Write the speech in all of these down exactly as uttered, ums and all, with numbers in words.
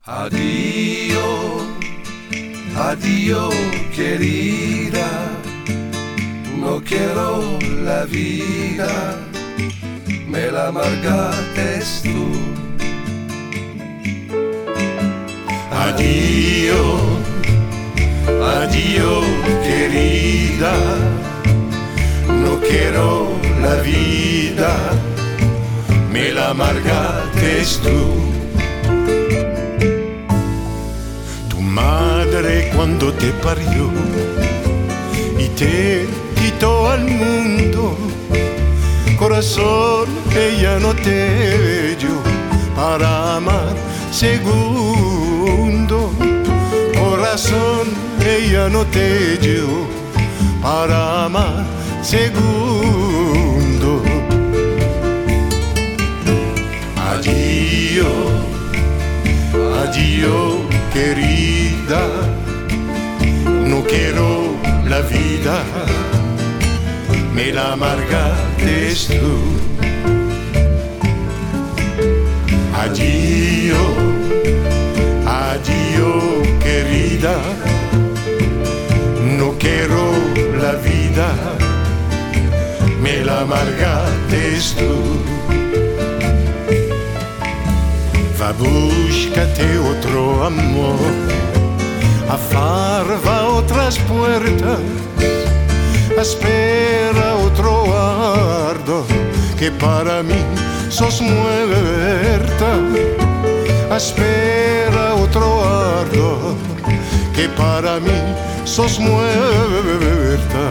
Addio, addio querida, no quiero la vida, me la amargaste tú. Addio, addio querida, no quiero la vida, me la amargaste tú. Madre cuando te parió y te quitó al mundo, corazón ella no te dio para amar segundo. Corazón ella no te dio para amar segundo. Addio, addio querida, no quiero la vida, me la amargaste tú. Addio, addio querida, no quiero la vida, me la amargaste tú. Va, búscate otro amor, afarva otras puertas, espera otro ardor, que para mí sos muerta. Espera otro ardor, que para mí sos muerta.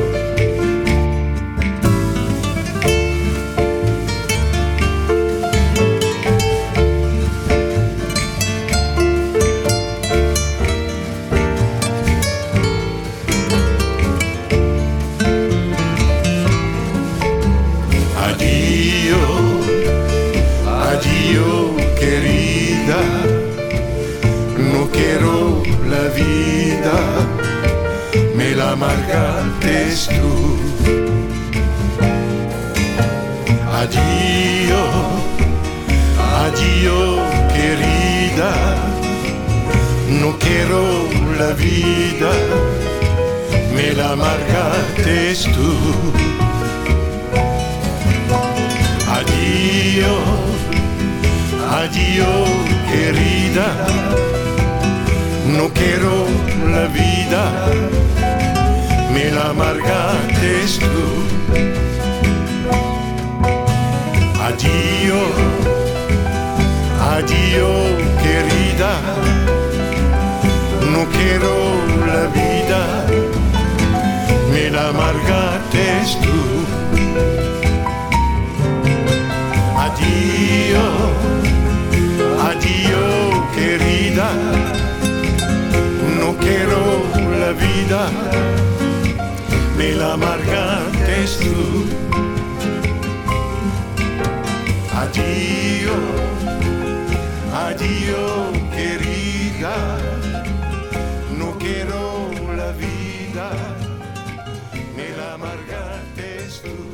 Addio, addio querida, no quiero la vida, me la amargaste tú. Addio, addio querida, no quiero la vida, me la amargaste tú. Addio, addio querida, no quiero la vida, me la amargaste tú. Addio, addio querida, no quiero la vida, me la amargaste tú. Addio, addio querida, no quiero la vida, me la amargaste tú. Addio, addio querida, no quiero la vida, me la amargaste tú.